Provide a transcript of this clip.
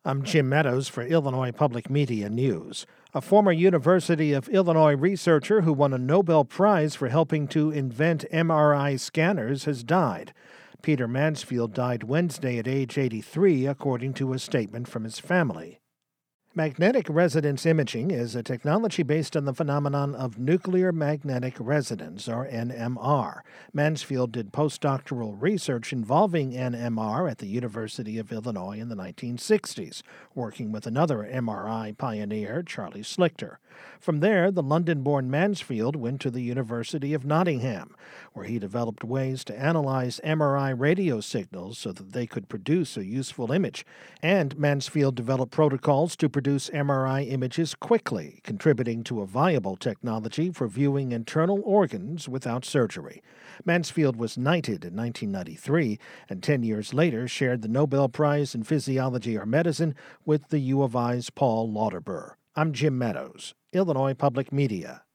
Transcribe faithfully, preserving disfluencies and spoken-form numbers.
I'm Jim Meadows for Illinois Public Media News. A former University of Illinois researcher who won a Nobel Prize for helping to invent M R I scanners has died. Peter Mansfield died Wednesday at age eighty-three, according to a statement from his family. Magnetic resonance imaging is a technology based on the phenomenon of nuclear magnetic resonance, or N M R. Mansfield did postdoctoral research involving N M R at the University of Illinois in the nineteen sixties, working with another M R I pioneer, Charlie Slichter. From there, the London-born Mansfield went to the University of Nottingham, where he developed ways to analyze M R I radio signals so that they could produce a useful image. And Mansfield developed protocols to produce M R I images quickly, contributing to a viable technology for viewing internal organs without surgery. Mansfield was knighted in nineteen ninety-three, and ten years later shared the Nobel Prize in Physiology or Medicine with the U of I's Paul Lauterbur. I'm Jim Meadows, Illinois Public Media.